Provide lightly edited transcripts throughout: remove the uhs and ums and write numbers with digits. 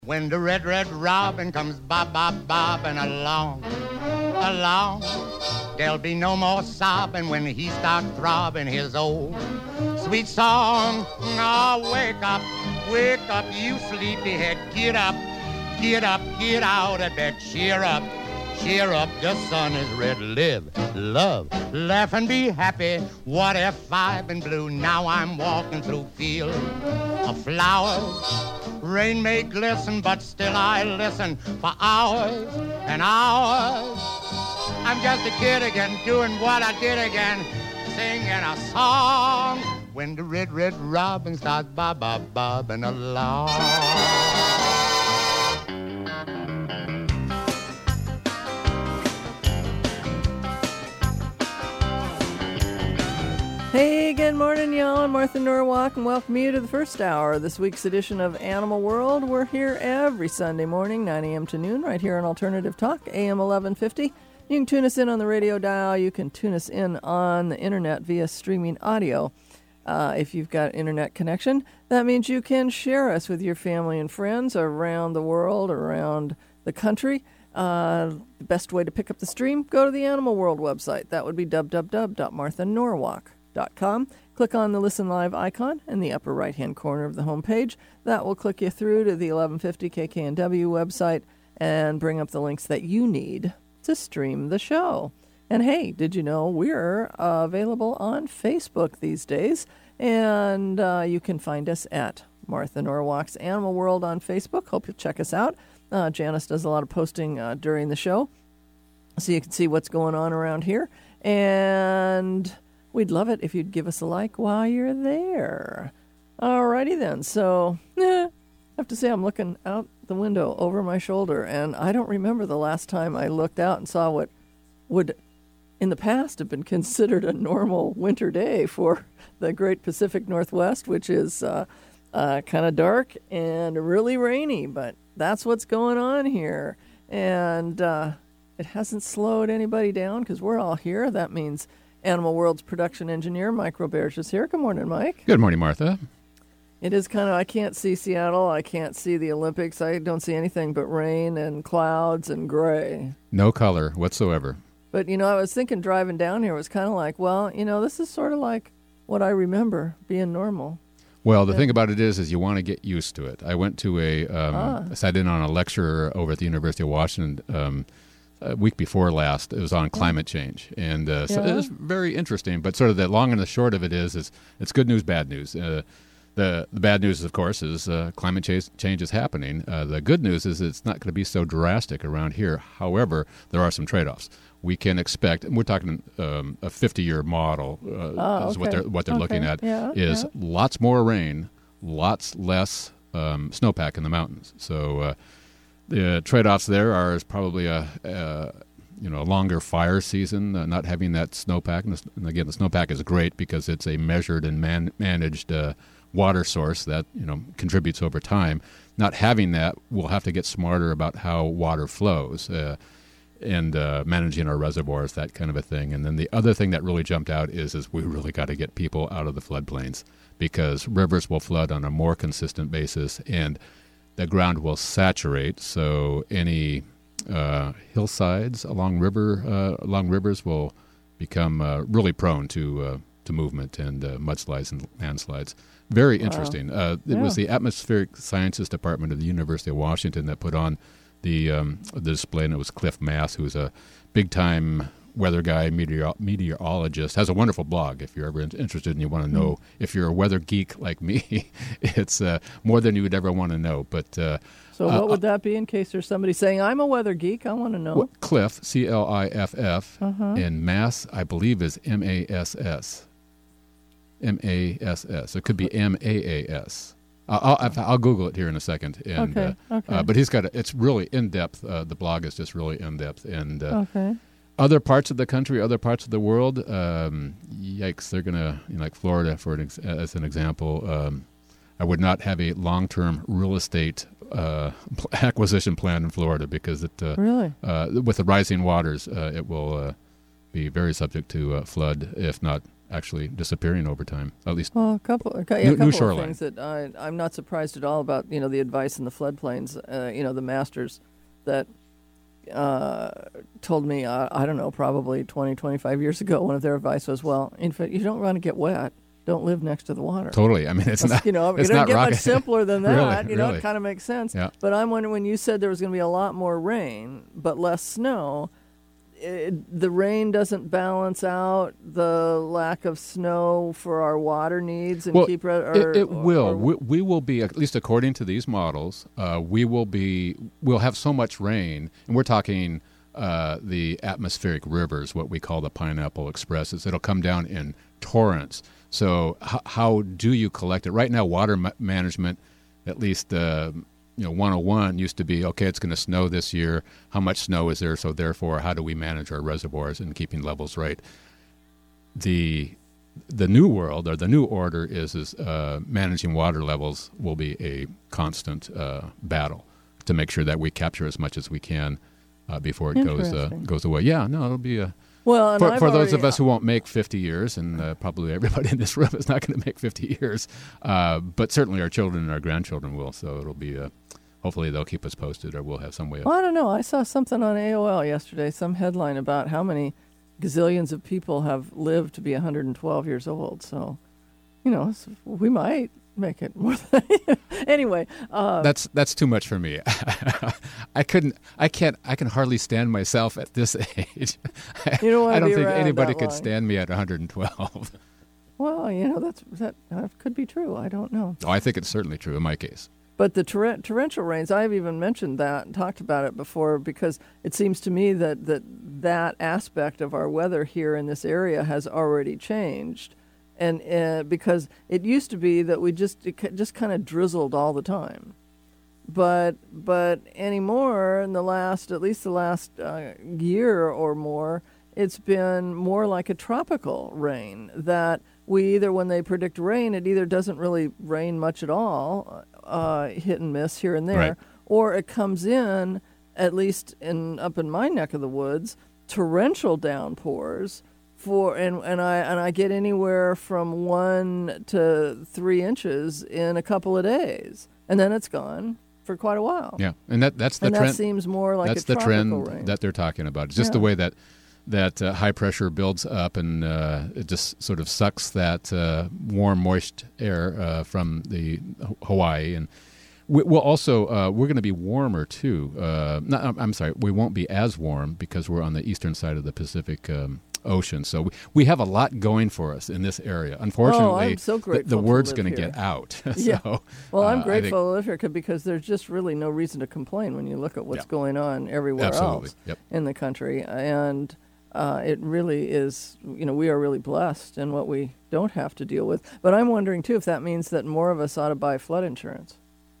When the red, red robin comes bobbing along, there'll be no more sobbing when he starts throbbing his old sweet song. Oh, wake up, you sleepyhead, get up, get out of bed, cheer up, the sun is red, live, love, laugh and be happy. What if I've been blue? Now I'm walking through fields of flowers. Rain may glisten, but still I listen for hours and hours. I'm just a kid again, doing what I did again, singing a song. When the red, red robin starts bobbing along. Hey, good morning, y'all. I'm Martha Norwalk, and welcome you to the first hour of this week's edition of Animal World. We're here every Sunday morning, 9 a.m. to noon, right here on Alternative Talk, AM 1150. You can tune us in on the radio dial. You can tune us in on the internet via streaming audio. If you've got internet connection, that means you can share us with your family and friends around the world, around the country. The best way to pick up the stream, go to the Animal World website. That would be www.marthanorwalk.com. Click on the Listen Live icon in the upper right-hand corner of the homepage. That will click you through to the 1150 KKNW website and bring up the links that you need to stream the show. And hey, did you know we're available on Facebook these days? And you can find us at Martha Norwalk's Animal World on Facebook. Hope you'll check us out. Janice does a lot of posting during the show, so you can see what's going on around here. And we'd love it if you'd give us a like while you're there. Alrighty then. So, I have to say I'm looking out the window over my shoulder, and I don't remember the last time I looked out and saw what would, in the past, have been considered a normal winter day for the Great Pacific Northwest, which is kind of dark and really rainy, but that's what's going on here. And it hasn't slowed anybody down because we're all here. That means Animal World's production engineer, Mike Roberge, is here. Good morning, Mike. Good morning, Martha. It is kind of, I can't see Seattle. I can't see the Olympics. I don't see anything but rain and clouds and gray. No color whatsoever. But, I was thinking driving down here was kind of like, well, this is sort of like what I remember being normal. Well, the thing about it is you want to get used to it. I went to I sat in on a lecture over at the University of Washington a week before last. It was on climate change, and so it was very interesting. But sort of the long and the short of it is it's good news, bad news. The bad news, of course, is climate change is happening. The good news is it's not going to be so drastic around here. However, there are some trade-offs. We can expect, and we're talking a 50-year model is what they're looking at, lots more rain, lots less snowpack in the mountains. So the trade-offs there is probably a longer fire season, not having that snowpack. And again, the snowpack is great because it's a measured and managed water source that contributes over time. Not having that, we'll have to get smarter about how water flows and managing our reservoirs, that kind of a thing. And then the other thing that really jumped out is we really got to get people out of the floodplains because rivers will flood on a more consistent basis and the ground will saturate. So any hillsides along rivers will become really prone to movement and mudslides and landslides. Very interesting. It was the Atmospheric Sciences Department of the University of Washington that put on the display, and it was Cliff Mass, who's a big-time weather guy, meteorologist, has a wonderful blog if you're ever interested and you want to know. If you're a weather geek like me, it's more than you would ever want to know. But so what would that be in case there's somebody saying, I'm a weather geek, I want to know? Cliff, C-L-I-F-F, and Mass, I believe, is M-A-S-S. M-A-S-S. It could be M-A-A-S. I'll Google it here in a second. And, okay. But he's got it's really in-depth. The blog is just really in-depth. And other parts of the country, other parts of the world, yikes, they're going to, like Florida, as an example, I would not have a long-term real estate acquisition plan in Florida because with the rising waters, it will be very subject to flood, if not actually disappearing over time, at least. Well, a couple of things that I'm not surprised at all about, the advice in the floodplains, the masters that told me, I don't know, probably 20, 25 years ago, one of their advice was, well, in fact, you don't want to get wet. Don't live next to the water. Totally. I mean, it's not. It doesn't get much simpler than that. Really. It kind of makes sense. Yeah. But I'm wondering, when you said there was going to be a lot more rain but less snow, the rain doesn't balance out the lack of snow for our water needs and keep it will. We will be, at least according to these models, we'll have so much rain, and we're talking the atmospheric rivers, what we call the Pineapple Expresses. It'll come down in torrents. So how do you collect it? Right now, water management, at least 101 used to be, okay, it's going to snow this year. How much snow is there? So therefore, how do we manage our reservoirs and keeping levels right? The new world, or the new order, is managing water levels will be a constant battle to make sure that we capture as much as we can before it goes away. Yeah, no, it'll be a... Well, for those of us who won't make 50 years, and probably everybody in this room is not going to make 50 years, but certainly our children and our grandchildren will. So it'll be, hopefully they'll keep us posted, or we'll have some way of... Well, I don't know. I saw something on AOL yesterday, some headline about how many gazillions of people have lived to be 112 years old. So, we might make it more than... Anyway. That's too much for me. I can hardly stand myself at this age. I don't think anybody could stand me at 112. Well, that could be true. I don't know. Oh, I think it's certainly true in my case. But the torrential rains, I've even mentioned that and talked about it before, because it seems to me that aspect of our weather here in this area has already changed. And because it used to be that it just kind of drizzled all the time, but anymore, in at least the last year or more, it's been more like a tropical rain. That when they predict rain, it either doesn't really rain much at all, hit and miss here and there, right, or it comes in, at least up in my neck of the woods, torrential downpours. And I get anywhere from 1 to 3 inches in a couple of days, and then it's gone for quite a while. Yeah, and that's the trend. That seems more like that's a tropical trend rain that they're talking about. It's just the way that high pressure builds up, and it just sort of sucks that warm, moist air from the Hawaii, and we'll also we're going to be warmer too. I'm sorry, we won't be as warm because we're on the eastern side of the Pacific Ocean. So we have a lot going for us in this area. Unfortunately, I'm so grateful the word's going to get out. Yeah. So, well, I'm grateful to live here because there's just really no reason to complain when you look at what's going on everywhere else in the country. And it really is, we are really blessed in what we don't have to deal with. But I'm wondering, too, if that means that more of us ought to buy flood insurance.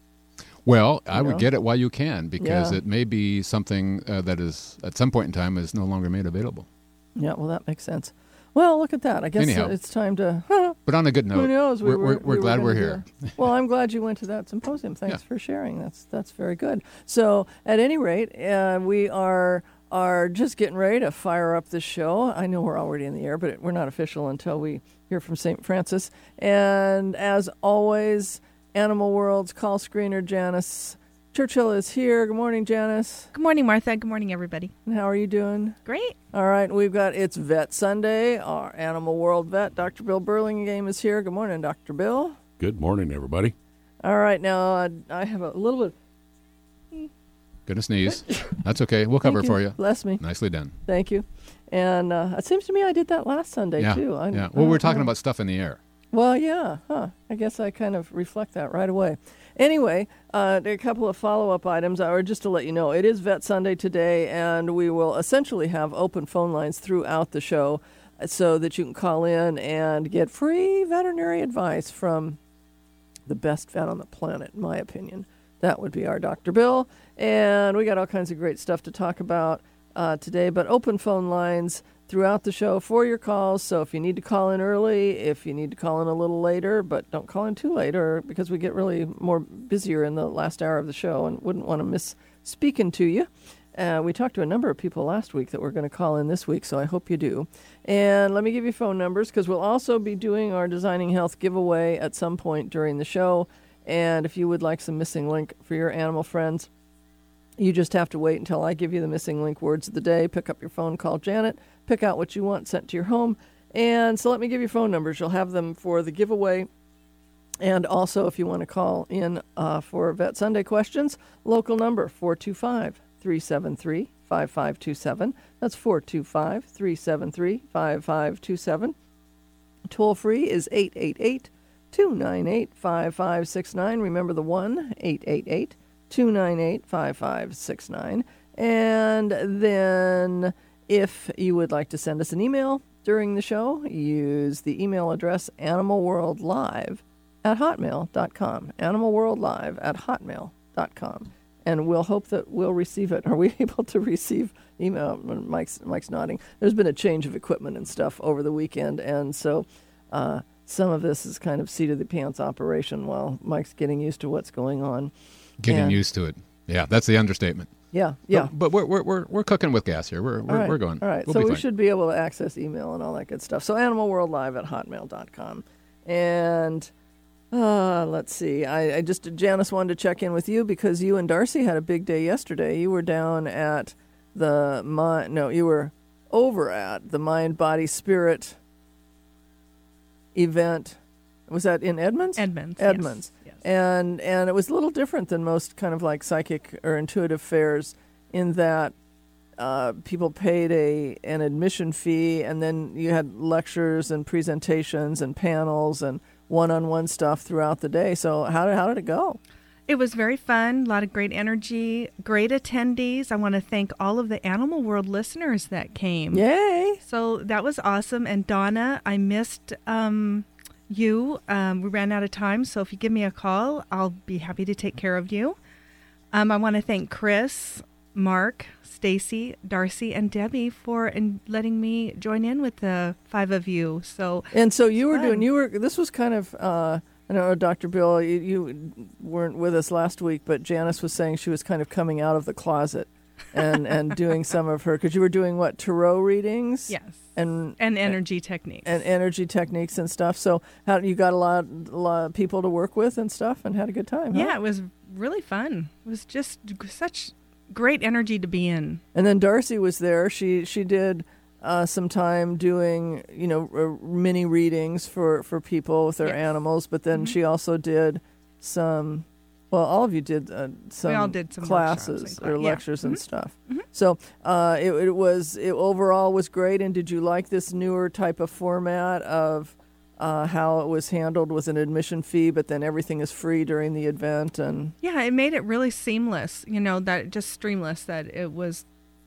Well, I would get it while you can, because it may be something that is, at some point in time, is no longer made available. Yeah, well, that makes sense. Well, look at that. I guess it's time to... But on a good note, who knows? We're glad we're here. Well, I'm glad you went to that symposium. Thanks for sharing. That's very good. So, at any rate, we are just getting ready to fire up this show. I know we're already in the air, but we're not official until we hear from St. Francis. And as always, Animal World's call screener, Janice Churchill, is here. Good morning, Janice. Good morning, Martha. Good morning, everybody. And how are you doing? Great. All right, it's Vet Sunday. Our Animal World vet, Dr. Bill Burlingame, is here. Good morning, Dr. Bill. Good morning, everybody. All right, now I have a little bit... Gonna sneeze. That's okay. We'll cover it for you. Bless me. Nicely done. Thank you. And it seems to me I did that last Sunday, too. Well, we're talking about stuff in the air. Well, yeah. I guess I kind of reflect that right away. Anyway, a couple of follow-up items, or just to let you know, it is Vet Sunday today, and we will essentially have open phone lines throughout the show so that you can call in and get free veterinary advice from the best vet on the planet, in my opinion. That would be our Dr. Bill. And we got all kinds of great stuff to talk about today, but open phone lines throughout the show for your calls. So if you need to call in early, if you need to call in a little later, but don't call in too late, or because we get really more busier in the last hour of the show and wouldn't want to miss speaking to you. We talked to a number of people last week that were going to call in this week, so I hope you do. And let me give you phone numbers, because we'll also be doing our Designing Health giveaway at some point during the show. And if you would like some missing link for your animal friends, you just have to wait until I give you the missing link words of the day. Pick up your phone, call Janet, pick out what you want sent to your home. And so let me give you phone numbers. You'll have them for the giveaway. And also, if you want to call in for Vet Sunday questions, local number 425-373-5527. That's 425-373-5527. Toll free is 888-298-5569. Remember the 1-888-298-5569. And then if you would like to send us an email during the show, use the email address animalworldlive@hotmail.com. animalworldlive@hotmail.com. And we'll hope that we'll receive it. Are we able to receive email? Mike's nodding. There's been a change of equipment and stuff over the weekend, and so some of this is kind of seat-of-the-pants operation while Mike's getting used to what's going on. Getting used to it. Yeah, that's the understatement. Yeah. But we're cooking with gas here. We're going. All right. We'll we should be able to access email and all that good stuff. So animalworldlive@hotmail.com. And let's see. Janice wanted to check in with you because you and Darcy had a big day yesterday. You were down at you were over at the Mind, Body, Spirit event. Was that in Edmonds? Edmonds. Yes. And it was a little different than most kind of like psychic or intuitive fairs in that people paid an admission fee, and then you had lectures and presentations and panels and one-on-one stuff throughout the day. So how did it go? It was very fun, a lot of great energy, great attendees. I want to thank all of the Animal World listeners that came. Yay! So that was awesome. And Donna, I missed you. We ran out of time, so if you give me a call, I'll be happy to take care of you. I want to thank Chris, Mark, Stacy, Darcy, and Debbie for letting me join in with the five of you. So you were this was kind of, I know, Dr. Bill, you weren't with us last week, but Janice was saying she was kind of coming out of the closet and doing some of her, because you were doing what, tarot readings? Yes. And energy techniques. And energy techniques and stuff. So how you got a lot of people to work with and stuff and had a good time, huh? Yeah, it was really fun. It was just such great energy to be in. And then Darcy was there. She did some time doing, mini readings for people with their animals, but then she also did some, all of you did some, we all did some classes or lectures and stuff. Mm-hmm. So it overall was great. And did you like this newer type of format of how it was handled with an admission fee, but then everything is free during the event? And yeah, it made it really seamless, that just streamless, that it was,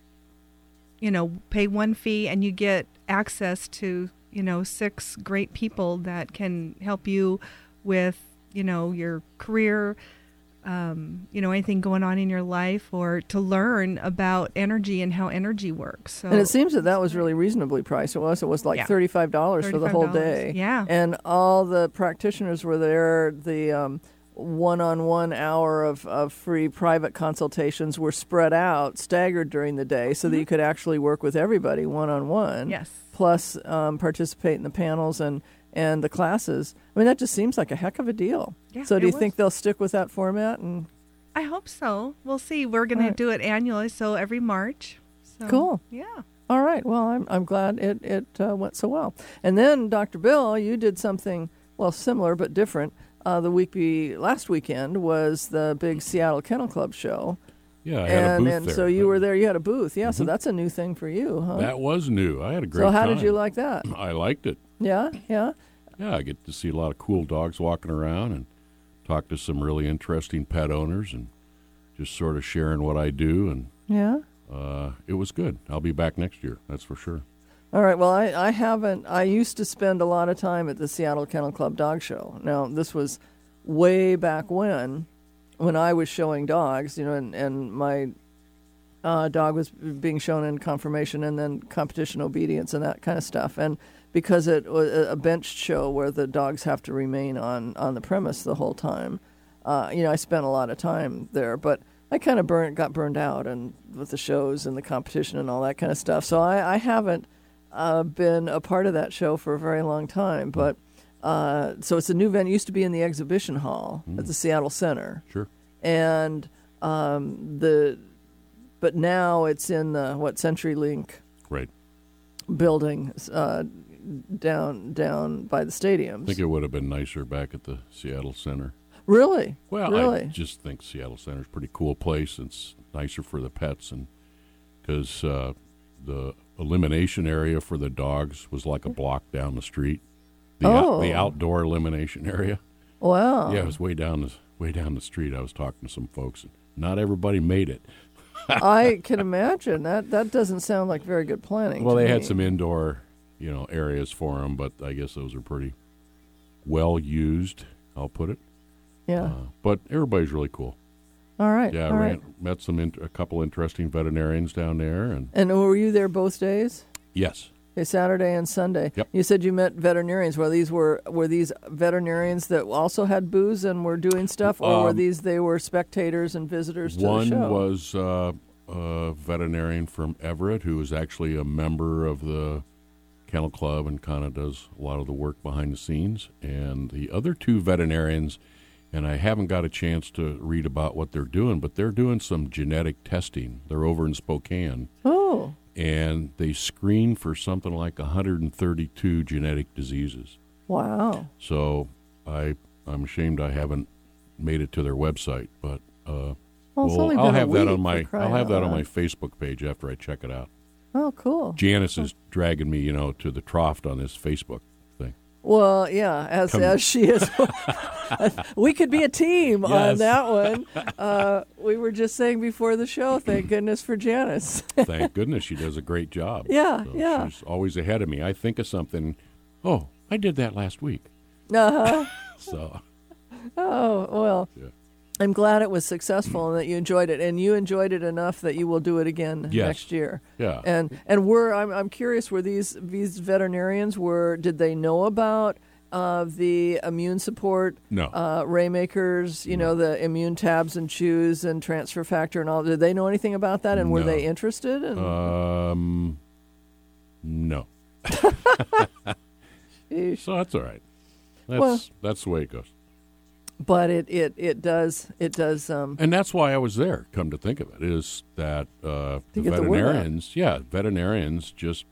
pay one fee and you get access to, 6 great people that can help you with, your career, anything going on in your life, or to learn about energy and how energy works. So, and it seems that was really reasonably priced. It was like $35 for the whole day. Yeah. And all the practitioners were there. The one-on-one hour of free private consultations were spread out, staggered during the day, so that you could actually work with everybody one-on-one. Yes. Plus participate in the panels and the classes. I mean, that just seems like a heck of a deal. Yeah, so do you think they'll stick with that format? And I hope so. We'll see. We're going to do it annually, so every March. So, cool. Yeah. All right. Well, I'm glad it went so well. And then, Dr. Bill, you did something, similar but different. Last weekend was the big Seattle Kennel Club show. Yeah, I had a booth and there. so you were there. You had a booth. Yeah, so that's a new thing for you, huh? That was new. I had a great time. So how did you like that? I liked it. Yeah? Yeah, I get to see a lot of cool dogs walking around and talk to some really interesting pet owners and just sort of sharing what I do. And it was good. I'll be back next year, that's for sure. All right. Well, I haven't. I used to spend a lot of time at the Seattle Kennel Club Dog Show. Now, this was way back when I was showing dogs, and my dog was being shown in conformation and then competition obedience and that kind of stuff. And because it was a benched show where the dogs have to remain on the premise the whole time, I spent a lot of time there. But I kind of got burned out and with the shows and the competition and all that kind of stuff. So I haven't been a part of that show for a very long time. But so it's a new venue. It used to be in the exhibition hall at the Seattle Center. Sure. And but now it's in the CenturyLink right building down by the stadiums. I think it would have been nicer back at the Seattle Center. Really? Well, really? I just think Seattle Center is a pretty cool place. It's nicer for the pets, and because the elimination area for the dogs was like a block down the street. The outdoor elimination area. Wow. Yeah, it was way down the street. I was talking to some folks, and not everybody made it. I can imagine that doesn't sound like very good planning. Well, to they me. had some indoor, areas for them, but I guess those are pretty well used. I'll put it. Yeah. But everybody's really cool. All right. Yeah, all right. met a couple interesting veterinarians down there, and were you there both days? Yes. Okay, Saturday and Sunday. Yep. You said you met veterinarians. Were these veterinarians that also had booze and were doing stuff, or they were spectators and visitors to the show? One was a veterinarian from Everett who is actually a member of the Kennel Club and kind of does a lot of the work behind the scenes, and the other two veterinarians. And I haven't got a chance to read about what they're doing, but they're doing some genetic testing. They're over in Spokane. Oh. And they screen for something like 132 genetic diseases. Wow. So I'm ashamed I haven't made it to their website, but I'll have that on my Facebook page after I check it out. Oh, cool. Janice is dragging me, to the trough on this Facebook thing. Well, yeah, as she is. We could be a team on that one. We were just saying before the show, thank goodness for Janice. Thank goodness. She does a great job. Yeah, so she's always ahead of me. I think of something, I did that last week. Uh-huh. So. Oh, well. Yeah. I'm glad it was successful and that you enjoyed it, and you enjoyed it enough that you will do it again next year. Yeah. And I'm curious, were these veterinarians did they know about the immune support? No. Raymakers, the immune tabs and chews and transfer factor and all. Did they know anything about that, and were they interested? No. So that's all right. That's the way it goes. But it does. And that's why I was there, come to think of it, is that the veterinarians just,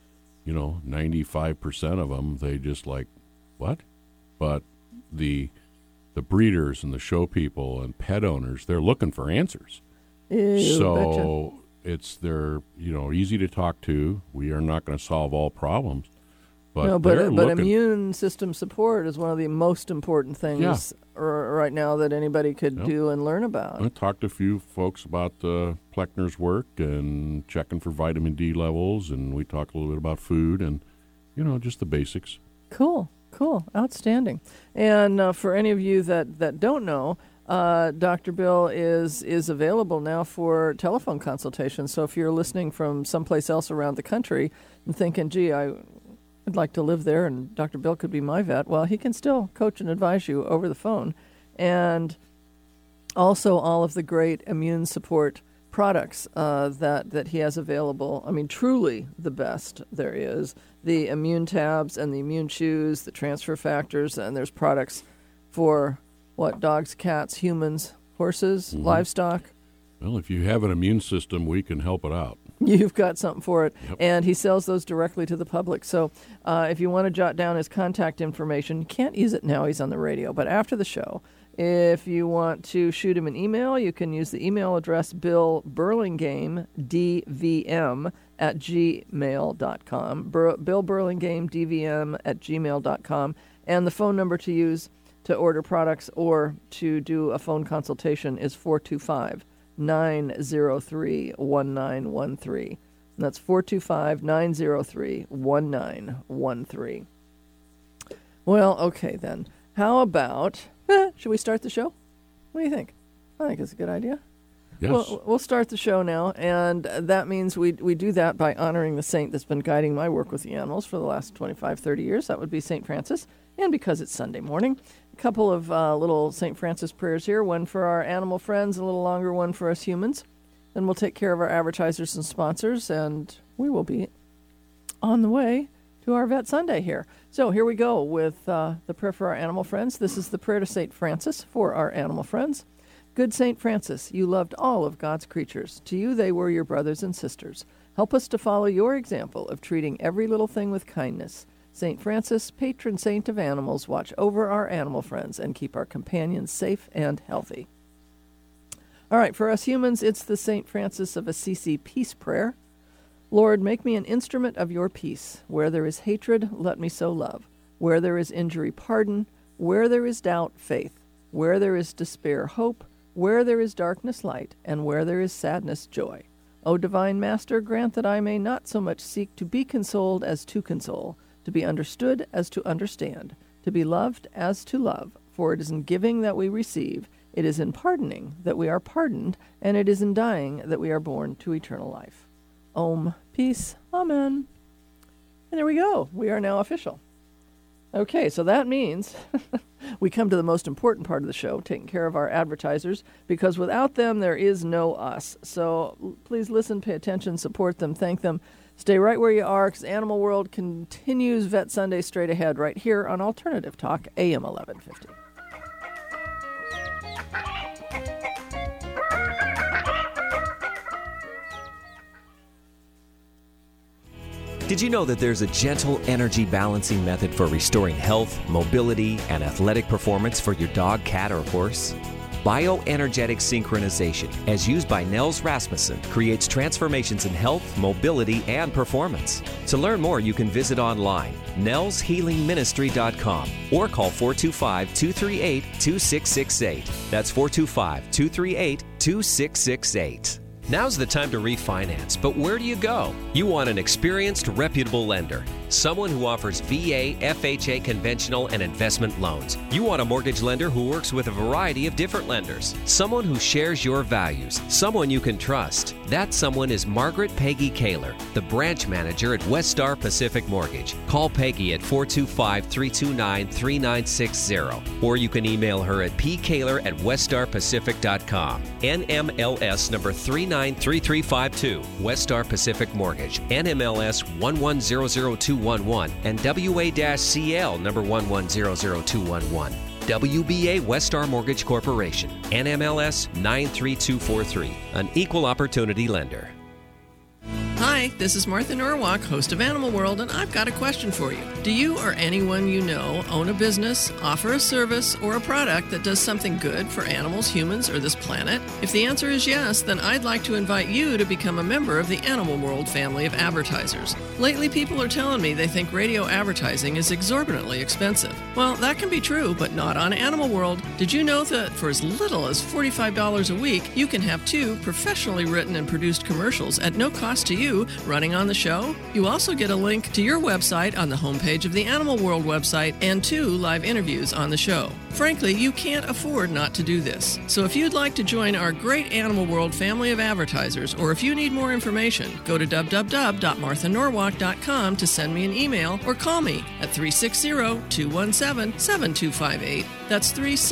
95% of them, they just like, what? But the breeders and the show people and pet owners, they're looking for answers. So they're easy to talk to. We are not going to solve all problems. But immune system support is one of the most important things right now that anybody could do and learn about. I talked to a few folks about Pleckner's work and checking for vitamin D levels, and we talked a little bit about food and, just the basics. Cool. Outstanding. And for any of you that don't know, Dr. Bill is available now for telephone consultations. So if you're listening from someplace else around the country and thinking, gee, I'd like to live there, and Dr. Bill could be my vet. Well, he can still coach and advise you over the phone. And also all of the great immune support products that he has available. I mean, truly the best there is. The immune tabs and the immune chews, the transfer factors, and there's products for, dogs, cats, humans, horses, livestock. Well, if you have an immune system, we can help it out. You've got something for it. Yep. And he sells those directly to the public. So if you want to jot down his contact information, you can't use it now, he's on the radio, but after the show, if you want to shoot him an email, you can use the email address billburlingamedvm@gmail.com, billburlingamedvm@gmail.com, and the phone number to use to order products or to do a phone consultation is 425-903-1913. That's 425-903-1913. Well, okay then. How about, should we start the show? What do you think? I think it's a good idea. Yes. Well, we'll start the show now, and that means we do that by honoring the saint that's been guiding my work with the animals for the last 25, 30 years. That would be St. Francis. And because it's Sunday morning, couple of little St. Francis prayers here, one for our animal friends, a little longer one for us humans. Then we'll take care of our advertisers and sponsors, and we will be on the way to our Vet Sunday here. So here we go with the prayer for our animal friends. This is the prayer to St. Francis for our animal friends. Good St. Francis, you loved all of God's creatures. To you they were your brothers and sisters. Help us to follow your example of treating every little thing with kindness. St. Francis, patron saint of animals, watch over our animal friends and keep our companions safe and healthy. All right, for us humans, it's the St. Francis of Assisi Peace Prayer. Lord, make me an instrument of your peace. Where there is hatred, let me sow love. Where there is injury, pardon. Where there is doubt, faith. Where there is despair, hope. Where there is darkness, light. And where there is sadness, joy. O Divine Master, grant that I may not so much seek to be consoled as to console, to be understood as to understand, to be loved as to love. For it is in giving that we receive, it is in pardoning that we are pardoned, and it is in dying that we are born to eternal life. Om, peace, amen. And there we go. We are now official. Okay, so that means we come to the most important part of the show, taking care of our advertisers, because without them, there is no us. So please listen, pay attention, support them, thank them. Stay right where you are, because Animal World continues Vet Sunday straight ahead right here on Alternative Talk, AM 1150. Did you know that there's a gentle energy balancing method for restoring health, mobility, and athletic performance for your dog, cat, or horse? Bioenergetic synchronization, as used by Nels Rasmussen, creates transformations in health, mobility, and performance. To learn more, you can visit online, nelshealingministry.com, or call 425-238-2668. That's 425-238-2668. Now's the time to refinance, but where do you go? You want an experienced, reputable lender. Someone who offers VA, FHA, conventional, and investment loans. You want a mortgage lender who works with a variety of different lenders. Someone who shares your values. Someone you can trust. That someone is Margaret Peggy Kaler, the branch manager at Westar Pacific Mortgage. Call Peggy at 425-329-3960. Or you can email her at pkaler@westarpacific.com. NMLS number 393352. Westar Pacific Mortgage. NMLS 110021. And WA-CL number 110021. WBA Westar Mortgage Corporation, NMLS 93243, an equal opportunity lender. Hi, this is Martha Norwalk, host of Animal World, and I've got a question for you. Do you or anyone you know own a business, offer a service, or a product that does something good for animals, humans, or this planet? If the answer is yes, then I'd like to invite you to become a member of the Animal World family of advertisers. Lately, people are telling me they think radio advertising is exorbitantly expensive. Well, that can be true, but not on Animal World. Did you know that for as little as $45 a week, you can have 2 professionally written and produced commercials at no cost to you running on the show? You also get a link to your website on the homepage of the Animal World website and 2 live interviews on the show. Frankly, you can't afford not to do this. So if you'd like to join our great Animal World family of advertisers, or if you need more information, go to www.marthanorwalk.com to send me an email or call me at 360-217-7258. That's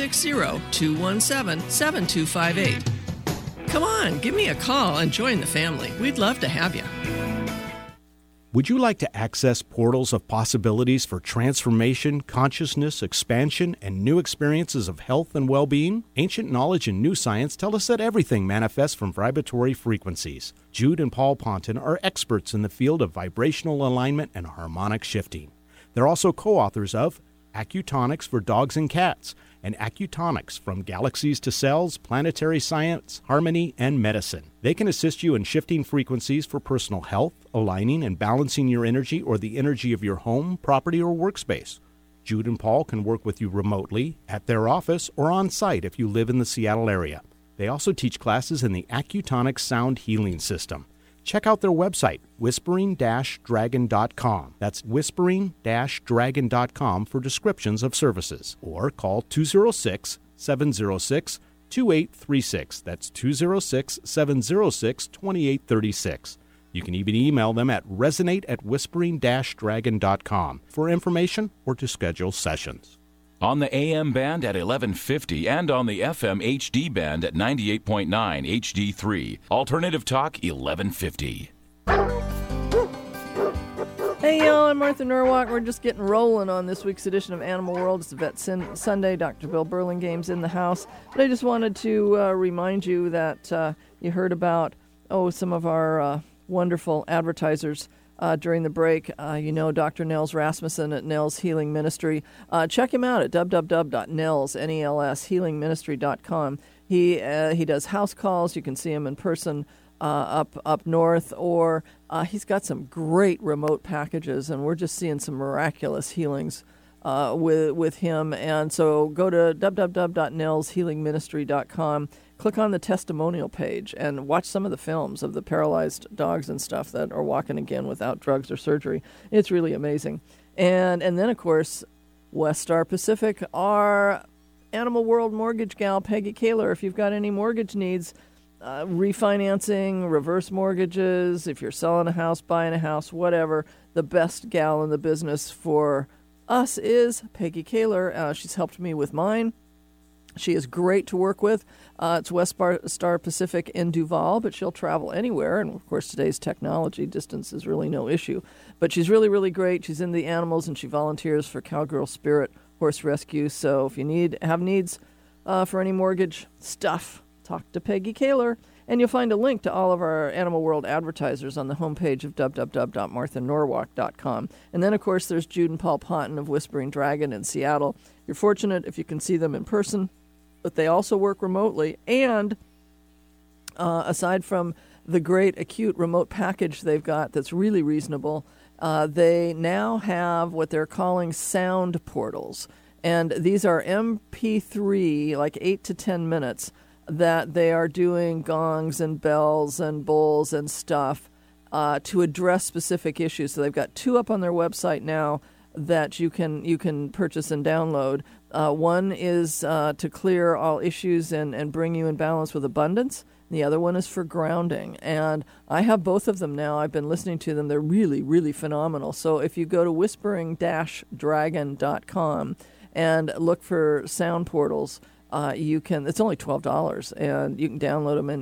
360-217-7258. Come on, give me a call and join the family. We'd love to have you. Would you like to access portals of possibilities for transformation, consciousness, expansion, and new experiences of health and well-being? Ancient knowledge and new science tell us that everything manifests from vibratory frequencies. Jude and Paul Ponton are experts in the field of vibrational alignment and harmonic shifting. They're also co-authors of Acutonics for Dogs and Cats, and Acutonics from Galaxies to Cells, Planetary Science, Harmony, and Medicine. They can assist you in shifting frequencies for personal health, aligning and balancing your energy or the energy of your home, property, or workspace. Jude and Paul can work with you remotely, at their office, or on site if you live in the Seattle area. They also teach classes in the Acutonics Sound Healing System. Check out their website, whispering-dragon.com. That's whispering-dragon.com for descriptions of services. Or call 206-706-2836. That's 206-706-2836. You can even email them at resonate@whispering-dragon.com for information or to schedule sessions. On the AM band at 1150 and on the FM HD band at 98.9 HD3. Alternative Talk 1150. Hey, y'all, I'm Martha Norwalk. We're just getting rolling on this week's edition of Animal World. It's Vet Sunday. Dr. Bill Burlingame's in the house. But I just wanted to remind you that you heard about, some of our wonderful advertisers during the break. Dr. Nels Rasmussen at Nels Healing Ministry. Check him out at www.nels.healingministry.com. He does house calls. You can see him in person up north, or he's got some great remote packages, and we're just seeing some miraculous healings with him. And so go to www.nelshealingministry.com, click on the testimonial page, and watch some of the films of the paralyzed dogs and stuff that are walking again without drugs or surgery. It's really amazing. And then, of course, Westar Pacific, our Animal World mortgage gal, Peggy Kaler. If you've got any mortgage needs, refinancing, reverse mortgages, if you're selling a house, buying a house, whatever, the best gal in the business for us is Peggy Kaler. She's helped me with mine. She is great to work with. It's Westar Pacific in Duval, but she'll travel anywhere. And, of course, today's technology, distance is really no issue. But she's really, really great. She's in the animals, and she volunteers for Cowgirl Spirit Horse Rescue. So if you have needs for any mortgage stuff, talk to Peggy Kaler. And you'll find a link to all of our Animal World advertisers on the homepage of www.marthanorwalk.com. And then, of course, there's Jude and Paul Ponton of Whispering Dragon in Seattle. You're fortunate if you can see them in person, but they also work remotely. And aside from the great acute remote package they've got that's really reasonable, they now have what they're calling sound portals. And these are MP3, like 8 to 10 minutes, that they are doing gongs and bells and bowls and stuff to address specific issues. So they've got 2 up on their website now that you can purchase and download. One is to clear all issues and bring you in balance with abundance. The other one is for grounding. And I have both of them now. I've been listening to them. They're really, really phenomenal. So if you go to whispering-dragon.com and look for sound portals, you can. It's only $12, and you can download them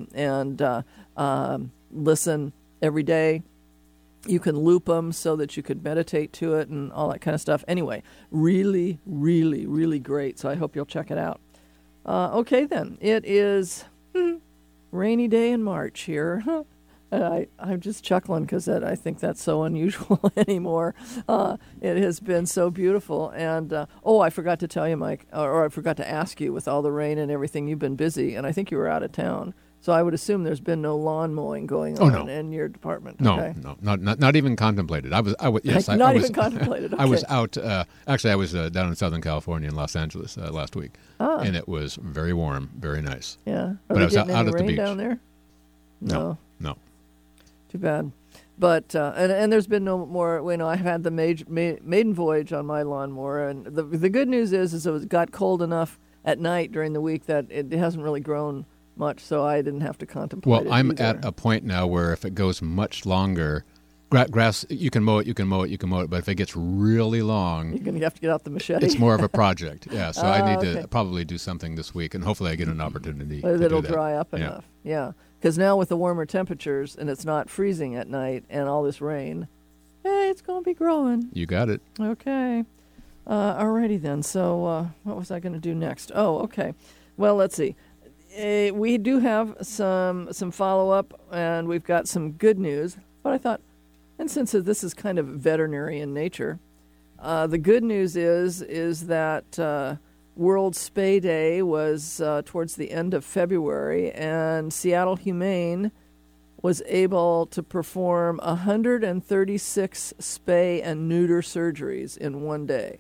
and listen every day. You can loop them so that you could meditate to it and all that kind of stuff. Anyway, really, really, really great. So I hope you'll check it out. Okay, then. It is rainy day in March here. I'm just chuckling because I think that's so unusual anymore. It has been so beautiful. And, I forgot to tell you, Mike, or I forgot to ask you, with all the rain and everything, you've been busy, and I think you were out of town. So I would assume there's been no lawn mowing going on in your department. Okay? No, not even contemplated. I was even contemplated. Okay. I was out. Actually, I was down in Southern California in Los Angeles last week, and it was very warm, very nice. Yeah, but I was out at the beach. Down there? No. Too bad. But and there's been no more. I've had the maiden voyage on my lawnmower, and the good news is it got cold enough at night during the week that it hasn't really grown much, so I didn't have to contemplate it. Well, I'm at a point now where if it goes much longer, grass, you can mow it, but if it gets really long, you're going to have to get out the machete. It's more of a project. Yeah, so I need to probably do something this week, and hopefully I get an opportunity to it'll do that. Dry up enough. Yeah. Because now with the warmer temperatures and it's not freezing at night and all this rain, it's going to be growing. You got it. Okay. Alrighty then. So what was I going to do next? Oh, okay. Well, let's see. We do have some follow-up, and we've got some good news. But I thought, and since this is kind of veterinary in nature, the good news is that World Spay Day was towards the end of February, and Seattle Humane was able to perform 136 spay and neuter surgeries in one day.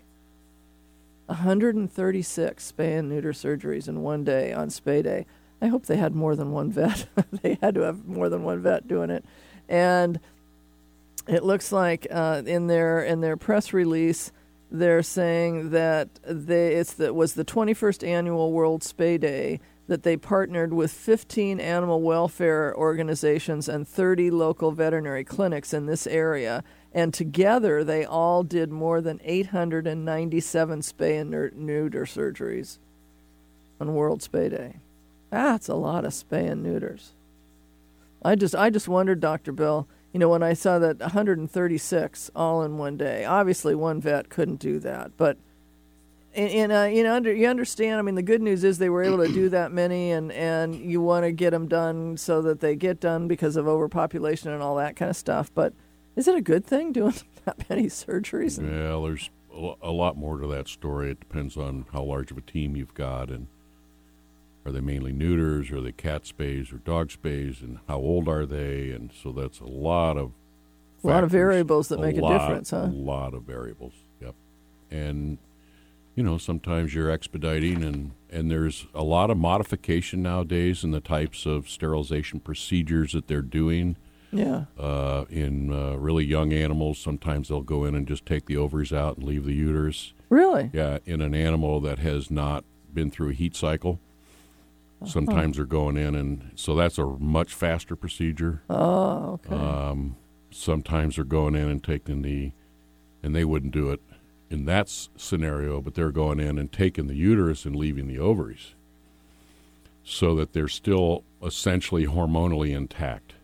136 spay and neuter surgeries in one day on Spay Day. I hope they had more than one vet. They had to have more than one vet doing it. And it looks like in their press release, they're saying that it was the 21st annual World Spay Day that they partnered with 15 animal welfare organizations and 30 local veterinary clinics in this area. And together, they all did more than 897 spay and neuter surgeries on World Spay Day. That's a lot of spay and neuters. I just wondered, Dr. Bill, when I saw that 136 all in one day. Obviously, one vet couldn't do that, but you understand. I mean, the good news is they were able to do that many, and you want to get them done so that they get done because of overpopulation and all that kind of stuff. But is it a good thing doing that many surgeries? Yeah, there's a lot more to that story. It depends on how large of a team you've got, and are they mainly neuters, or are they cat spays or dog spays, and how old are they? And so that's a lot of factors, a lot of variables that make a difference, huh? A lot of variables, yep. And, sometimes you're expediting, and there's a lot of modification nowadays in the types of sterilization procedures that they're doing. Yeah. In really young animals, sometimes they'll go in and just take the ovaries out and leave the uterus. Really? Yeah, in an animal that has not been through a heat cycle. Sometimes they're going in, and so that's a much faster procedure. Oh, okay. Sometimes they're going in and taking and they wouldn't do it in that scenario, but they're going in and taking the uterus and leaving the ovaries so that they're still essentially hormonally intact.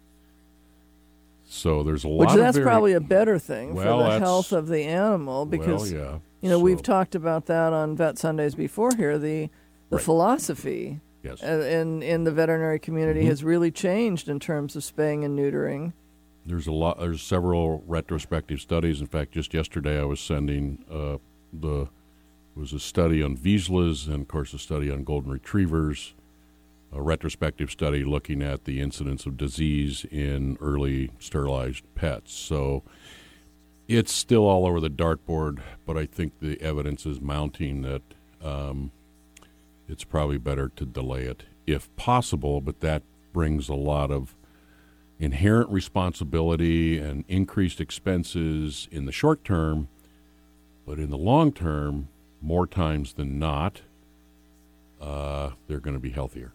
So there's a lot of that's probably a better thing for the health of the animal, because we've talked about that on Vet Sundays before here. The philosophy in the veterinary community has really changed in terms of spaying and neutering. There's several retrospective studies. In fact, just yesterday I was sending it was a study on Vizslas and, of course, a study on golden retrievers, a retrospective study looking at the incidence of disease in early sterilized pets. So it's still all over the dartboard, but I think the evidence is mounting that it's probably better to delay it if possible, but that brings a lot of inherent responsibility and increased expenses in the short term, but in the long term, more times than not, they're going to be healthier.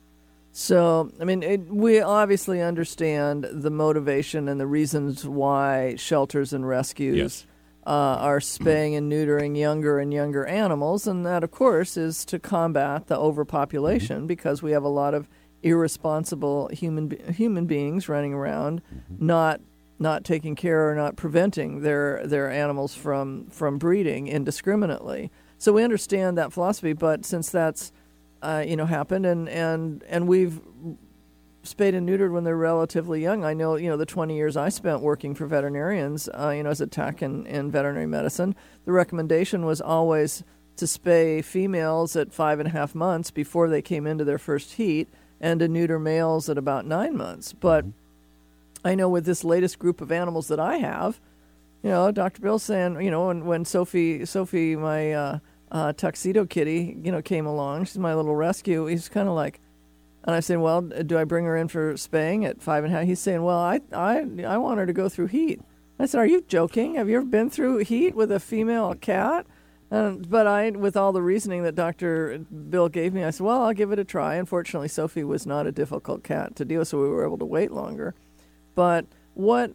So, I mean, we obviously understand the motivation and the reasons why shelters and rescues are spaying and neutering younger and younger animals, and that, of course, is to combat the overpopulation, because we have a lot of irresponsible human beings running around, not taking care or not preventing their animals from breeding indiscriminately. So we understand that philosophy, but since that's happened, and we've spayed and neutered when they're relatively young. I know, the 20 years I spent working for veterinarians, as a tech in veterinary medicine, the recommendation was always to spay females at 5.5 months before they came into their first heat, and to neuter males at about 9 months. But I know with this latest group of animals that I have, Dr. Bill's saying, when Sophie, my tuxedo kitty, came along, she's my little rescue, he's kind of like, and I said, well, do I bring her in for spaying at 5.5? He's saying, well, I want her to go through heat. I said, are you joking? Have you ever been through heat with a female cat? But with all the reasoning that Dr. Bill gave me, I said, well, I'll give it a try. Unfortunately, Sophie was not a difficult cat to deal with, so we were able to wait longer. But what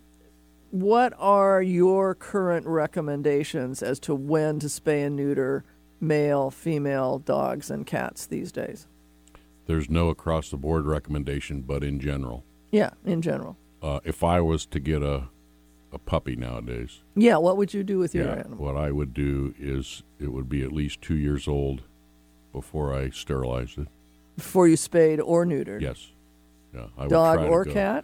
are your current recommendations as to when to spay and neuter male, female dogs and cats these days? There's no across-the-board recommendation, but in general. Yeah, in general. If I was to get a puppy nowadays. Yeah, what would you do with your animal? What I would do is it would be at least 2 years old before I sterilized it. Before you spayed or neutered? Yes. Yeah, I dog would try or to go. Cat?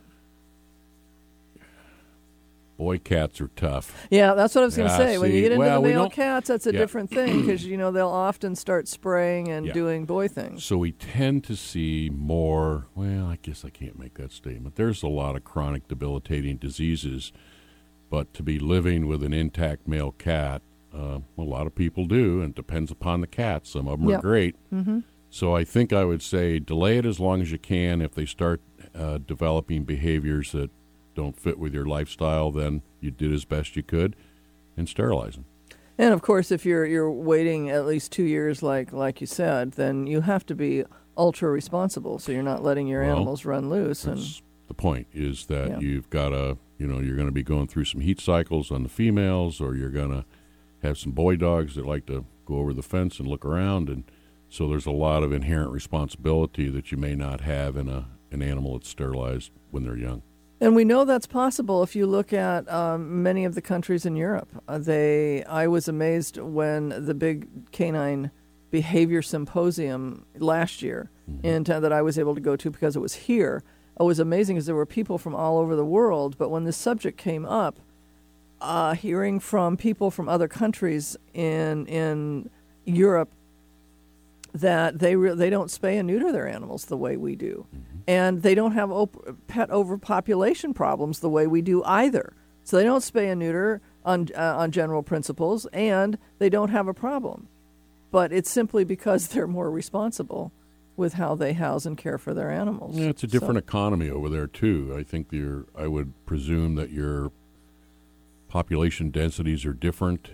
Boy, cats are tough. Yeah, that's what I was going to say. When you get into the male cats, that's a Yeah. different thing, because they'll often start spraying and doing boy things. So we tend to see more, well, I guess I can't make that statement. There's a lot of chronic debilitating diseases, but to be living with an intact male cat, a lot of people do, and it depends upon the cat. Some of them are great. Mm-hmm. So I think I would say delay it as long as you can. If they start developing behaviors that don't fit with your lifestyle, then you did as best you could, and sterilize them. And of course, if you're waiting at least 2 years, like you said, then you have to be ultra responsible. So you're not letting your animals run loose. That's the point is that you've got to, you're going to be going through some heat cycles on the females, or you're going to have some boy dogs that like to go over the fence and look around. And so there's a lot of inherent responsibility that you may not have in an animal that's sterilized when they're young. And we know that's possible if you look at many of the countries in Europe. I was amazed when the big canine behavior symposium last year that I was able to go to because it was here. It was amazing because there were people from all over the world. But when this subject came up, hearing from people from other countries in Europe that they don't spay and neuter their animals the way we do. And they don't have pet overpopulation problems the way we do either. So they don't spay and neuter on general principles, and they don't have a problem. But it's simply because they're more responsible with how they house and care for their animals. Yeah, it's a different economy over there, too. I think I would presume that your population densities are different.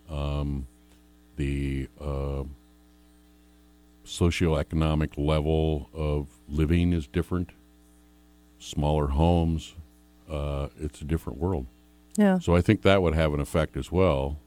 The socioeconomic level of living is different. Smaller homes. It's a different world. Yeah. So I think that would have an effect as well.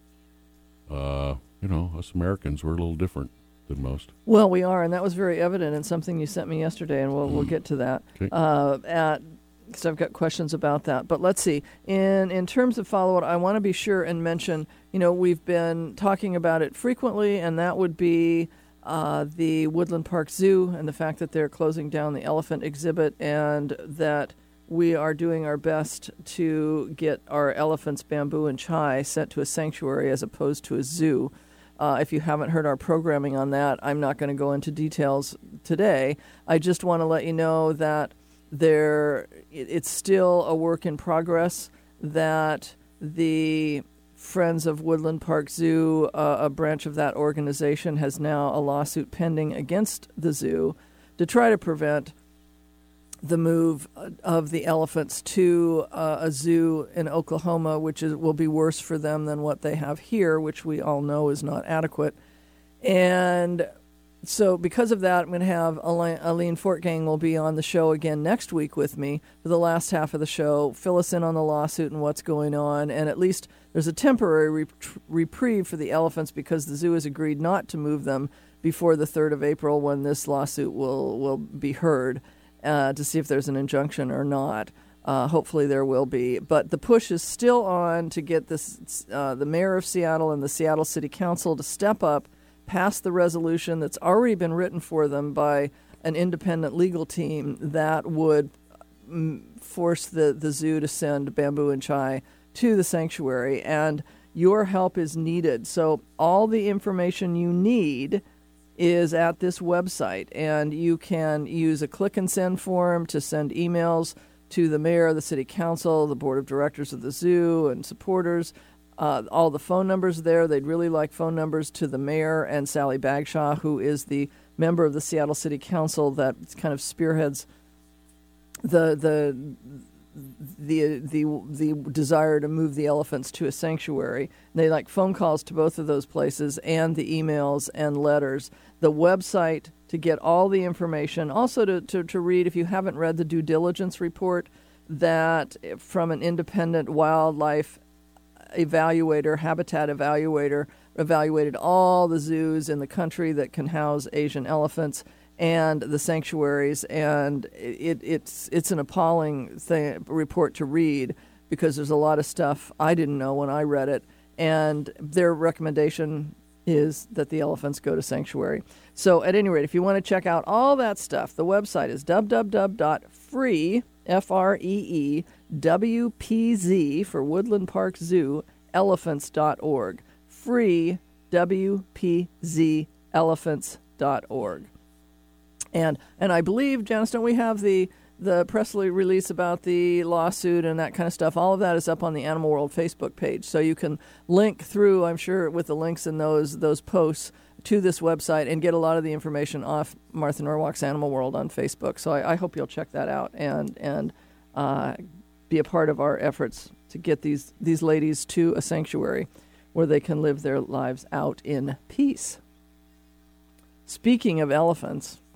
Us Americans, we're a little different than most. Well, we are, and that was very evident in something you sent me yesterday, and we'll get to that. Okay. Because I've got questions about that. But let's see. In terms of follow-up, I want to be sure and mention, we've been talking about it frequently, and that would be the Woodland Park Zoo and the fact that they're closing down the elephant exhibit, and that we are doing our best to get our elephants, Bamboo and Chai, sent to a sanctuary as opposed to a zoo. If you haven't heard our programming on that, I'm not going to go into details today. I just want to let you know that it's still a work in progress, that the Friends of Woodland Park Zoo, a branch of that organization, has now a lawsuit pending against the zoo to try to prevent the move of the elephants to a zoo in Oklahoma, which will be worse for them than what they have here, which we all know is not adequate. And so because of that, I'm going to have Aline Fortgang will be on the show again next week with me for the last half of the show, fill us in on the lawsuit and what's going on. And at least there's a temporary reprieve for the elephants because the zoo has agreed not to move them before the 3rd of April when this lawsuit will be heard to see if there's an injunction or not. Hopefully there will be. But the push is still on to get the mayor of Seattle and the Seattle City Council to step up, pass the resolution that's already been written for them by an independent legal team that would force the zoo to send Bamboo and Chai to the sanctuary. And your help is needed. So all the information you need is at this website, and you can use a click and send form to send emails to the mayor, the city council, the board of directors of the zoo, and supporters. All the phone numbers there. They'd really like phone numbers to the mayor and Sally Bagshaw, who is the member of the Seattle City Council that kind of spearheads the desire to move the elephants to a sanctuary. They like phone calls to both of those places and the emails and letters. The website to get all the information. Also to read, if you haven't read the due diligence report that from an independent wildlife evaluator, habitat evaluator, evaluated all the zoos in the country that can house Asian elephants and the sanctuaries, and it's an appalling report to read because there's a lot of stuff I didn't know when I read it, and their recommendation is that the elephants go to sanctuary. So at any rate, if you want to check out all that stuff, the website is www.free, FREEWPZ for Woodland Park Zoo, elephants.org. Free, WPZ, elephants.org. And I believe, Janice, don't we have the press release about the lawsuit and that kind of stuff? All of that is up on the Animal World Facebook page. So you can link through, I'm sure, with the links in those posts to this website and get a lot of the information off Martha Norwalk's Animal World on Facebook. So I hope you'll check that out and be a part of our efforts to get these ladies to a sanctuary where they can live their lives out in peace. Speaking of elephants,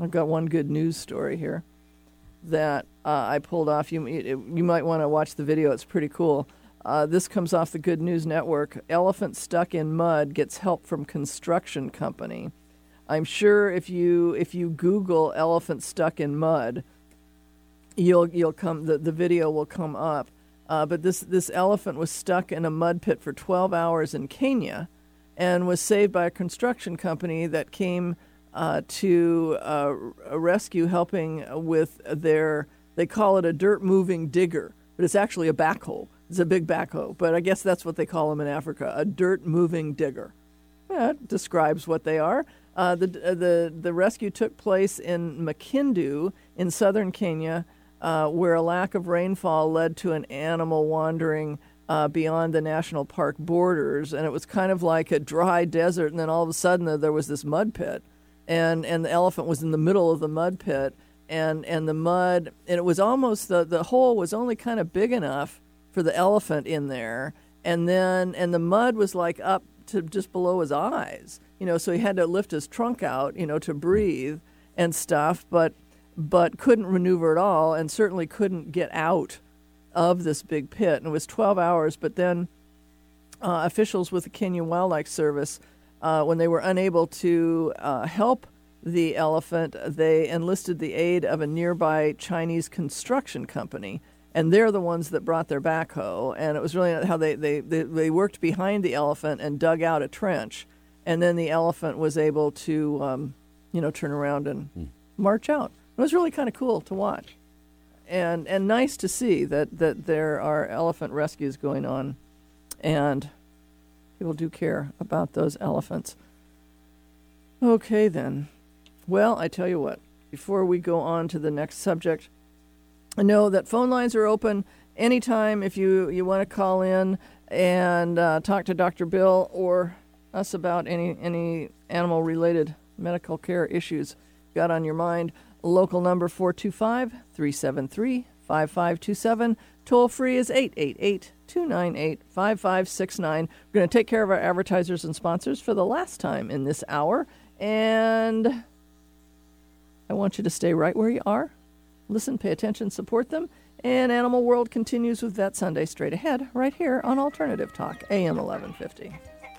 I've got one good news story here that I pulled off. You might want to watch the video. It's pretty cool. This comes off the Good News Network. Elephant stuck in mud gets help from construction company. I'm sure if you Google elephant stuck in mud, you'll come. The video will come up. But this elephant was stuck in a mud pit for 12 hours in Kenya, and was saved by a construction company that came to a rescue, helping with they call it a dirt-moving digger, but it's actually a backhoe. It's a big backhoe, but I guess that's what they call them in Africa, a dirt-moving digger. Yeah, it describes what they are. The rescue took place in Makindu in southern Kenya, where a lack of rainfall led to an animal wandering beyond the national park borders, and it was kind of like a dry desert, and then all of a sudden there was this mud pit, and the elephant was in the middle of the mud pit, and the mud, and it was almost, the hole was only kind of big enough for the elephant in there, and the mud was like up to just below his eyes, so he had to lift his trunk out, to breathe and stuff, but couldn't maneuver at all, and certainly couldn't get out of this big pit. And it was 12 hours, but then officials with the Kenya Wildlife Service, when they were unable to help the elephant, they enlisted the aid of a nearby Chinese construction company, and they're the ones that brought their backhoe. And it was really how they worked behind the elephant and dug out a trench, and then the elephant was able to turn around and march out. It was really kind of cool to watch, and nice to see that there are elephant rescues going on, and people do care about those elephants. Okay, then. Well, I tell you what, before we go on to the next subject, I know that phone lines are open anytime if you want to call in and talk to Dr. Bill or us about any animal-related medical care issues got on your mind. Local number 425-373-5527. Toll free is 888-298-5569. We're going to take care of our advertisers and sponsors for the last time in this hour. And I want you to stay right where you are. Listen, pay attention, support them. And Animal World continues with Vet Sunday straight ahead right here on Alternative Talk, AM 1150.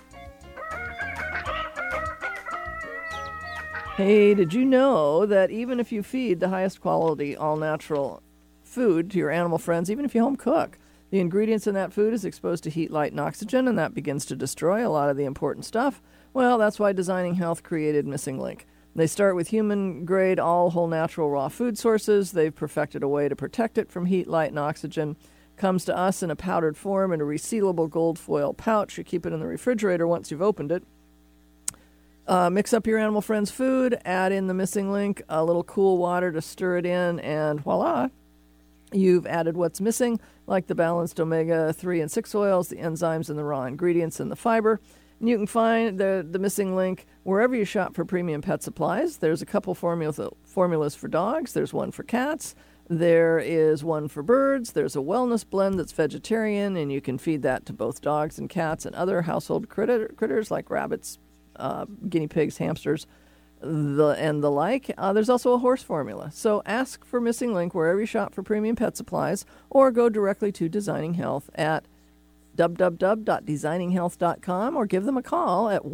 Hey, did you know that even if you feed the highest quality, all-natural food to your animal friends, even if you home cook, the ingredients in that food is exposed to heat, light, and oxygen, and that begins to destroy a lot of the important stuff? Well, that's why Designing Health created Missing Link. They start with human-grade, all whole natural raw food sources. They've perfected a way to protect it from heat, light, and oxygen. Comes to us in a powdered form in a resealable gold foil pouch. You keep it in the refrigerator once you've opened it. Mix up your animal friend's food, add in the Missing Link, a little cool water to stir it in, and voila, you've added what's missing, like the balanced omega-3 and 6 oils, the enzymes and the raw ingredients, and the fiber. And you can find the Missing Link wherever you shop for premium pet supplies. There's a couple formulas for dogs. There's one for cats. There is one for birds. There's a wellness blend that's vegetarian, and you can feed that to both dogs and cats and other household critters like rabbits, guinea pigs, hamsters, and the like. There's also a horse formula. So ask for Missing Link wherever you shop for premium pet supplies, or go directly to Designing Health at www.designinghealth.com, or give them a call at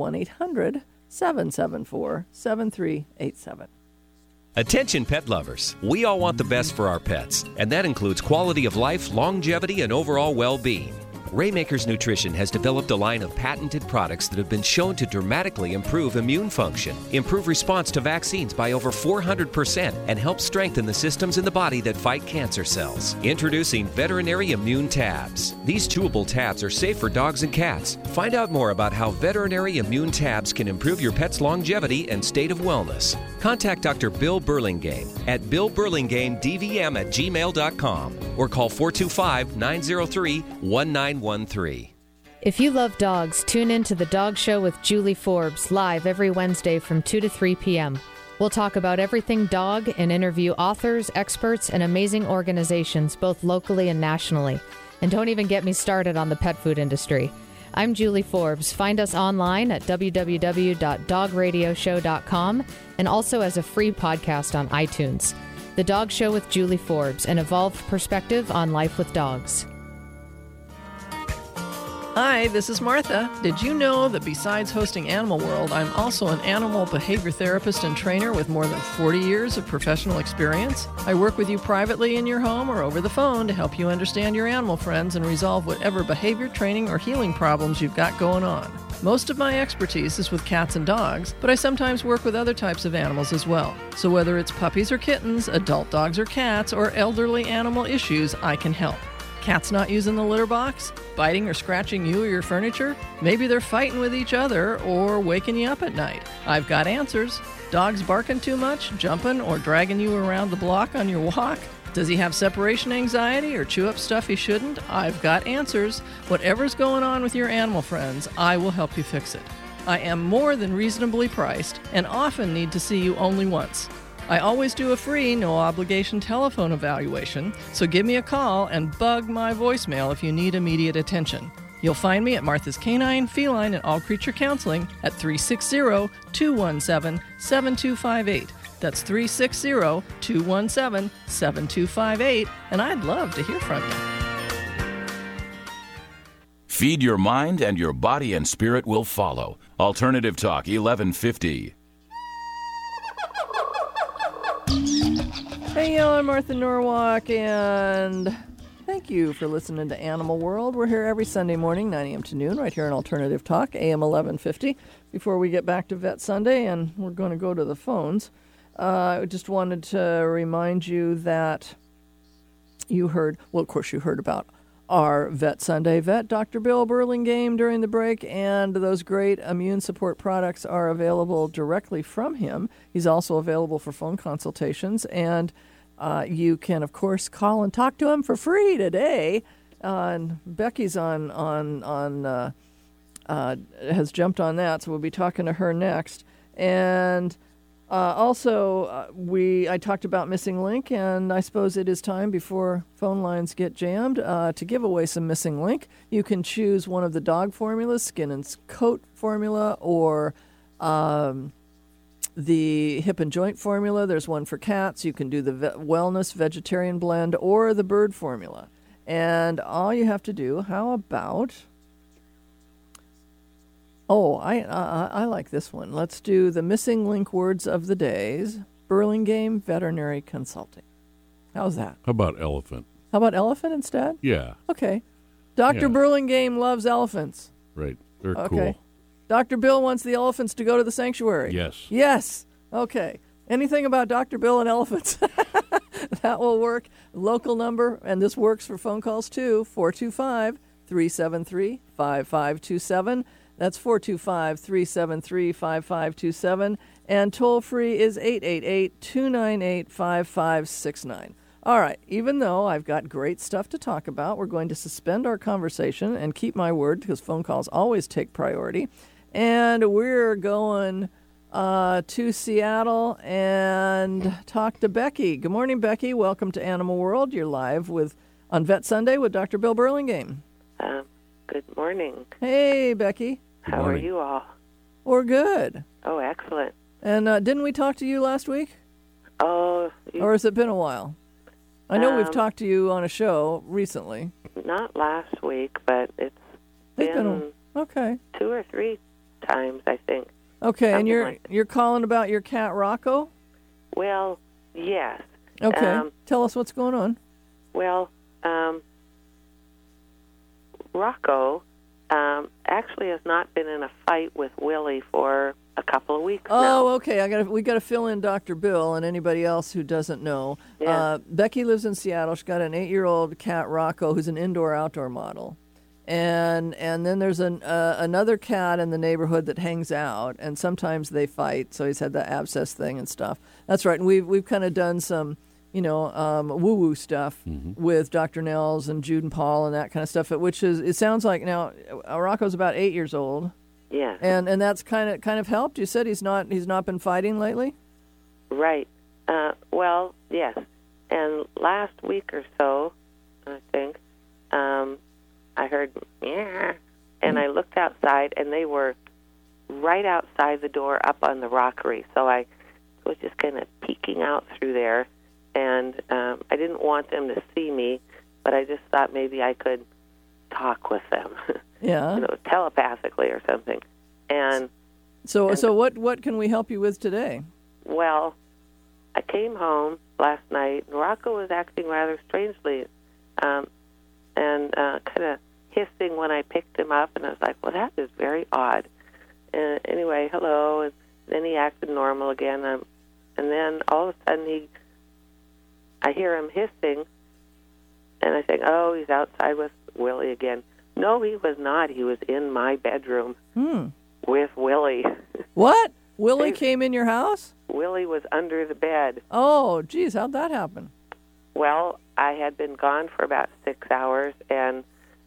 1-800-774-7387. Attention pet lovers. We all want the best for our pets, and that includes quality of life, longevity, and overall well-being. Raymakers Nutrition has developed a line of patented products that have been shown to dramatically improve immune function, improve response to vaccines by over 400%, and help strengthen the systems in the body that fight cancer cells. Introducing Veterinary Immune Tabs. These chewable tabs are safe for dogs and cats. Find out more about how Veterinary Immune Tabs can improve your pet's longevity and state of wellness. Contact Dr. Bill Burlingame at billburlingamedvm@gmail.com or call 425-903-1913. If you love dogs, tune in to The Dog Show with Julie Forbes, live every Wednesday from 2 to 3 p.m. We'll talk about everything dog and interview authors, experts, and amazing organizations, both locally and nationally. And don't even get me started on the pet food industry. I'm Julie Forbes. Find us online at www.dogradioshow.com and also as a free podcast on iTunes. The Dog Show with Julie Forbes, an evolved perspective on life with dogs. Hi, this is Martha. Did you know that besides hosting Animal World, I'm also an animal behavior therapist and trainer with more than 40 years of professional experience? I work with you privately in your home or over the phone to help you understand your animal friends and resolve whatever behavior training or healing problems you've got going on. Most of my expertise is with cats and dogs, but I sometimes work with other types of animals as well. So whether it's puppies or kittens, adult dogs or cats, or elderly animal issues, I can help. Cats not using the litter box? Biting or scratching you or your furniture? Maybe they're fighting with each other or waking you up at night. I've got answers. Dogs barking too much, jumping, or dragging you around the block on your walk? Does he have separation anxiety or chew up stuff he shouldn't? I've got answers. Whatever's going on with your animal friends, I will help you fix it. I am more than reasonably priced and often need to see you only once. I always do a free, no-obligation telephone evaluation, so give me a call and bug my voicemail if you need immediate attention. You'll find me at Martha's Canine, Feline, and All Creature Counseling at 360-217-7258. That's 360-217-7258, and I'd love to hear from you. Feed your mind and your body and spirit will follow. Alternative Talk 1150. Hey, y'all, I'm Martha Norwalk, and thank you for listening to Animal World. We're here every Sunday morning, 9 a.m. to noon, right here on Alternative Talk, AM 1150. Before we get back to Vet Sunday, and we're going to go to the phones, I just wanted to remind you that you heard, well, of course you heard about our Vet Sunday vet, Dr. Bill Burlingame, during the break, and those great immune support products are available directly from him. He's also available for phone consultations, and you can, of course, call and talk to him for free today. And Becky's has jumped on that, so we'll be talking to her next. And I talked about Missing Link, and I suppose it is time before phone lines get jammed to give away some Missing Link. You can choose one of the dog formulas, Skin and Coat formula, or the Hip and Joint formula. There's one for cats. You can do the Wellness Vegetarian Blend or the Bird formula. And all you have to do, how about... Oh, I like this one. Let's do the Missing Link words of the days. Burlingame Veterinary Consulting. How's that? How about elephant? How about elephant instead? Yeah. Okay. Dr. Burlingame loves elephants. Right. They're okay. Cool. Dr. Bill wants the elephants to go to the sanctuary. Yes. Yes. Okay. Anything about Dr. Bill and elephants? That will work. Local number, and this works for phone calls too, 425-373-5527. That's 425-373-5527. And toll-free is 888-298-5569. All right, even though I've got great stuff to talk about, we're going to suspend our conversation and keep my word, because phone calls always take priority. And we're going to Seattle and talk to Becky. Good morning, Becky. Welcome to Animal World. You're live on Vet Sunday with Dr. Bill Burlingame. Good morning. Hey, Becky. How are you all? We're good. Oh, excellent. And didn't we talk to you last week? Oh. Or has it been a while? I know we've talked to you on a show recently. Not last week, but it's been okay. 2 or 3 times, I think. Okay, and you're calling about your cat Rocco? Well, yes. Okay. Tell us what's going on. Well, Rocco actually has not been in a fight with Willie for a couple of weeks now. Oh, okay. We got to fill in Dr. Bill and anybody else who doesn't know. Yeah. Becky lives in Seattle. She's got an 8-year-old cat, Rocco, who's an indoor-outdoor model. And then there's another cat in the neighborhood that hangs out, and sometimes they fight. So he's had the abscess thing and stuff. That's right. And we've kind of done some, woo-woo stuff with Dr. Nels and Jude and Paul and that kind of stuff. It sounds like now Rocco's about 8 years old. Yeah. And that's kind of helped. You said he's not been fighting lately? Right. Well, yes. And last week or so, I think, I heard, yeah, and And I looked outside, and they were right outside the door up on the rockery. So I was just kind of peeking out through there, and I didn't want them to see me, but I just thought maybe I could talk with them, telepathically or something. And so what can we help you with today? Well, I came home last night, and Rocco was acting rather strangely, and kind of hissing when I picked him up, and I was like, well, that is very odd. And anyway, hello, and then he acted normal again, and then all of a sudden I hear him hissing, and I think, oh, he's outside with Willie again. No, he was not. He was in my bedroom with Willie. What? Willie came in your house? Willie was under the bed. Oh, geez, how'd that happen? Well, I had been gone for about 6 hours, and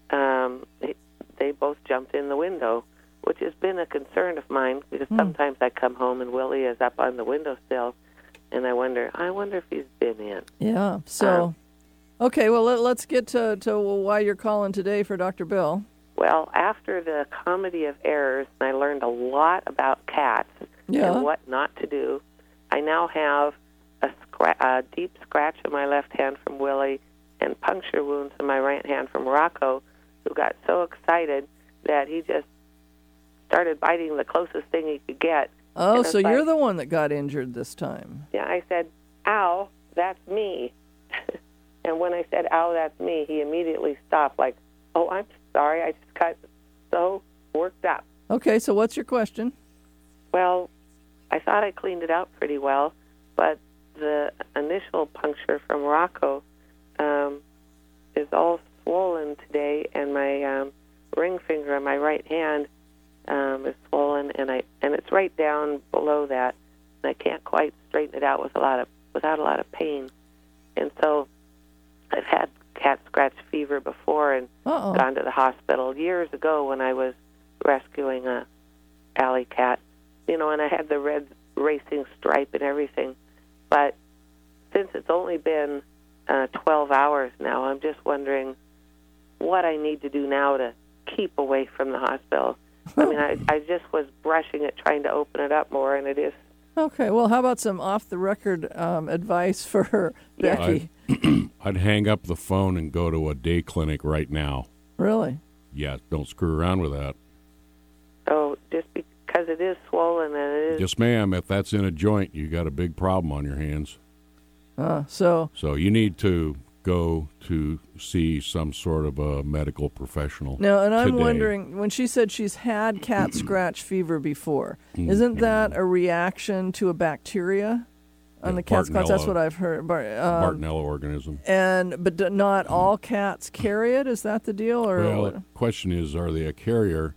they both jumped in the window, which has been a concern of mine, because sometimes I come home and Willie is up on the windowsill, and I wonder if he's been in. Yeah, so... Okay, well, let's get to why you're calling today for Dr. Bill. Well, after the Comedy of Errors, and I learned a lot about cats and what not to do, I now have a deep scratch on my left hand from Willie and puncture wounds in my right hand from Rocco, who got so excited that he just started biting the closest thing he could get. Oh, so you're the one that got injured this time. Yeah, I said, ow, that's me. And when I said, ow, that's me, he immediately stopped, like, oh, I'm sorry, I just got so worked up. Okay, so what's your question? Well, I thought I cleaned it out pretty well, but the initial puncture from Rocco is all swollen today, and my ring finger on my right hand is swollen, and it's right down below that, and I can't quite straighten it out without a lot of pain. And so I've had cat scratch fever before and gone to the hospital years ago when I was rescuing a alley cat, and I had the red racing stripe and everything. But since it's only been 12 hours now, I'm just wondering what I need to do now to keep away from the hospital. I mean, I just was brushing it, trying to open it up more, and it is. Okay, well, how about some off-the-record advice for Becky? I'd hang up the phone and go to a day clinic right now. Really? Yeah, don't screw around with that. Oh, just because it is swollen and it is... Yes, ma'am. If that's in a joint, you got a big problem on your hands. So you need to go to see some sort of a medical professional. Now, and I'm wondering, when she said she's had cat scratch fever before, isn't that a reaction to a bacteria on the cat's claws? That's what I've heard. Bartonella organism. But not all cats carry it? Is that the deal? Or well, the question is, are they a carrier?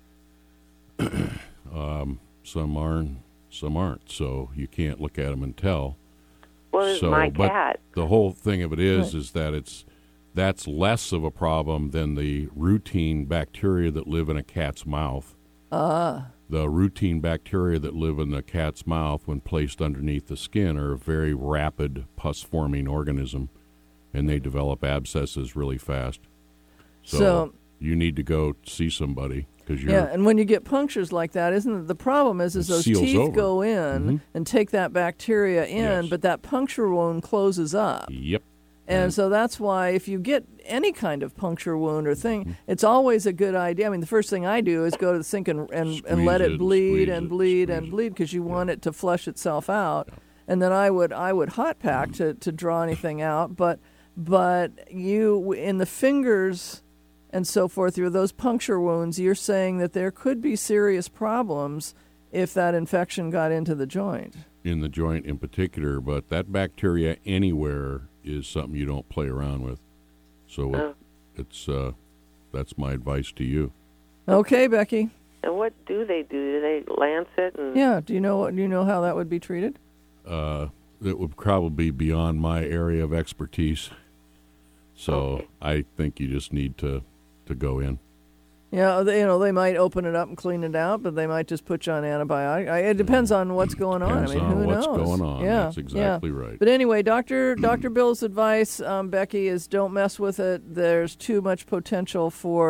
Some aren't. So you can't look at them and tell. Well, it's my cat. But the whole thing of it is that that's less of a problem than the routine bacteria that live in a cat's mouth. The routine bacteria that live in the cat's mouth, when placed underneath the skin, are a very rapid pus-forming organism, and they develop abscesses really fast. So you need to go see somebody. And when you get punctures like that, isn't it, the problem is those teeth go in and take that bacteria in, but that puncture wound closes up. Yep. And so that's why if you get any kind of puncture wound or thing, it's always a good idea. I mean, the first thing I do is go to the sink and let it bleed and bleed and bleed, because you want it to flush itself out. And then I would hot pack to draw anything out. But you, in the fingers and so forth, through those puncture wounds, you're saying that there could be serious problems if that infection got into the joint. In the joint in particular, but that bacteria anywhere is something you don't play around with. So that's my advice to you. Okay, Becky. And what do they do? Do they lance it? Do you know how that would be treated? It would probably be beyond my area of expertise. So I think you just need to go in. Yeah, they might open it up and clean it out, but they might just put you on antibiotic. It depends on what's going on. Depends on who what's knows? going on. Yeah, that's exactly right. But anyway, Dr. Bill's advice, Becky, is don't mess with it. There's too much potential for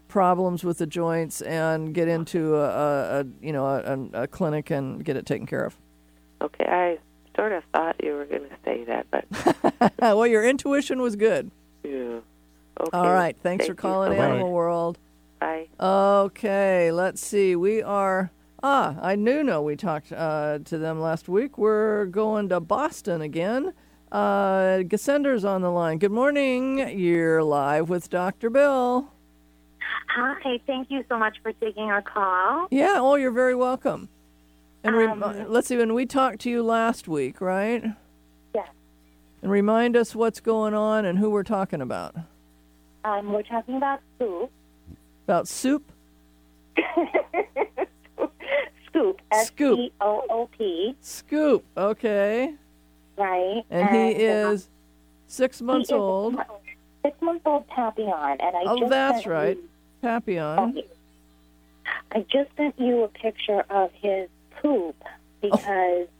problems with the joints and get into a clinic and get it taken care of. Okay, I sort of thought you were going to say that, but well, your intuition was good. yeah. Okay. All right, thanks for calling Animal World. Bye. Okay, let's see. We are. I know we talked to them last week. We're going to Boston again. Gasender's on the line. Good morning. You're live with Dr. Bill. Hi, thank you so much for taking our call. Yeah, you're very welcome. And let's see, when we talked to you last week, right? Yes. And remind us what's going on and who we're talking about. We're talking about soup. About soup? Scoop. S-C-O-O-P. Scoop, okay. Right. And he is 6 months old. 6 months old Papillon. And that's right. Papillon. Okay. I just sent you a picture of his poop because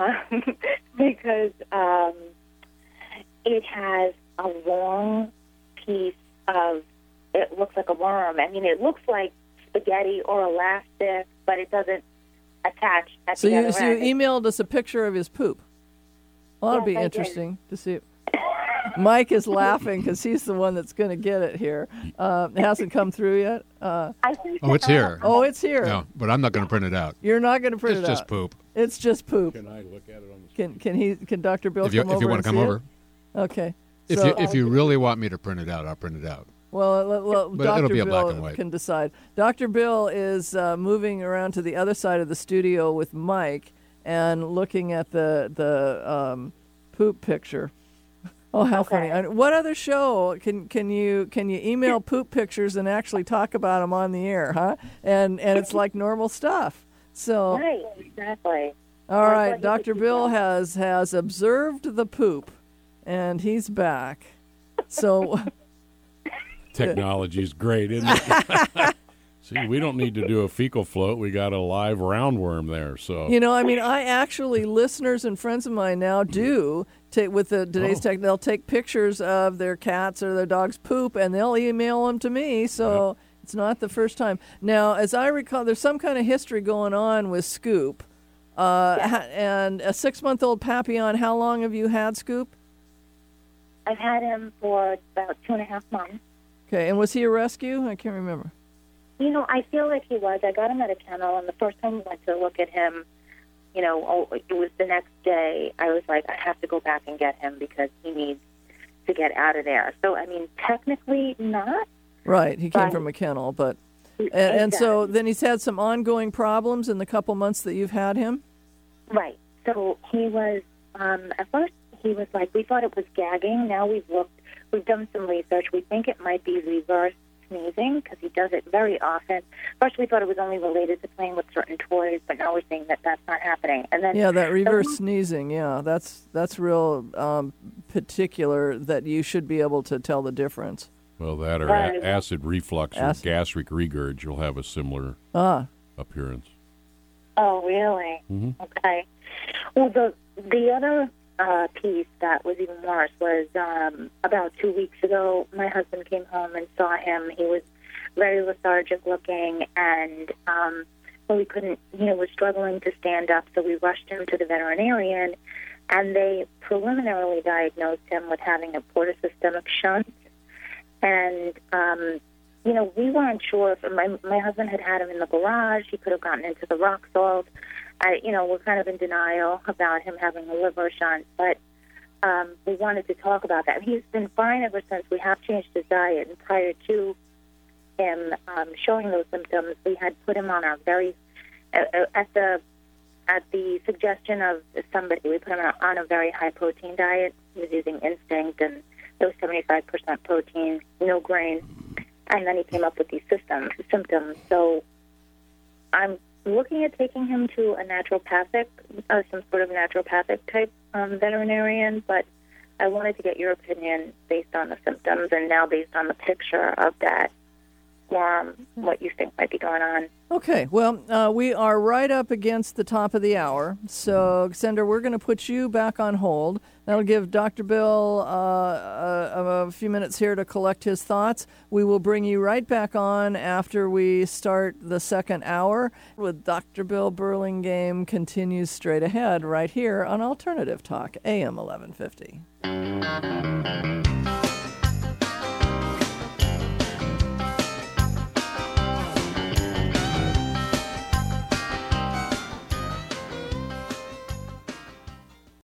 it has a long piece of, it looks like a worm. I mean, it looks like spaghetti or elastic, but it doesn't attach at the other end. So you emailed us a picture of his poop. Well, that'll be interesting to see. Mike is laughing because he's the one that's going to get it here. It hasn't come through yet. It's here. Oh, it's here. No, but I'm not going to print it out. You're not going to print it out. It's just poop. It's just poop. Can I look at it on the screen? Can Dr. Bill come over? If you want to come over. Okay. If you really want me to print it out, I'll print it out. Well, but Dr. it'll be a black and Bill white. can decide. Dr. Bill is moving around to the other side of the studio with Mike and looking at the poop picture. Oh, how funny! What other show can you email poop pictures and actually talk about them on the air, huh? And it's like normal stuff. So right, exactly. All right, Dr. Bill has observed the poop, and he's back. So technology's great, isn't it? See, we don't need to do a fecal float. We got a live roundworm there. So I actually, listeners and friends of mine now do take with today's tech. They'll take pictures of their cats or their dog's poop, and they'll email them to me. So it's not the first time. Now, as I recall, there's some kind of history going on with Scoop, and a 6-month-old Papillon. How long have you had Scoop? I've had him for about 2.5 months. Okay, and was he a rescue? I can't remember. I feel like he was. I got him at a kennel, and the first time we went to look at him, it was the next day. I was like, I have to go back and get him because he needs to get out of there. So, technically not. Right, he came from a kennel, but... And so then he's had some ongoing problems in the couple months that you've had him? Right. So he was, at first he was like, we thought it was gagging. Now we've done some research. We think it might be reverse sneezing because he does it very often. First, we thought it was only related to playing with certain toys, but now we're seeing that that's not happening. And then that reverse sneezing, that's real particular. That you should be able to tell the difference. Well, that or acid reflux or gastric regurg, you'll have a similar appearance. Oh, really? Mm-hmm. Okay. Well, the other piece that was even worse was about 2 weeks ago, my husband came home and saw him. He was very lethargic looking, and we couldn't, was struggling to stand up, so we rushed him to the veterinarian, and they preliminarily diagnosed him with having a portosystemic shunt. And, we weren't sure if my husband had him in the garage. He could have gotten into the rock salt. We're kind of in denial about him having a liver shunt, but we wanted to talk about that. He's been fine ever since. We have changed his diet, and prior to him showing those symptoms, we had put him on our at the suggestion of somebody, we put him on a very high protein diet. He was using Instinct, and it was 75% protein, no grain, and then he came up with these symptoms. So I'm looking at taking him to a naturopathic, some sort of naturopathic type veterinarian, but I wanted to get your opinion based on the symptoms and now based on the picture of that what you think might be going on. Okay, well, we are right up against the top of the hour. So, Sender, we're going to put you back on hold. That'll give Dr. Bill a few minutes here to collect his thoughts. We will bring you right back on after we start the second hour with Dr. Bill Burlingame continues straight ahead right here on Alternative Talk, AM 1150.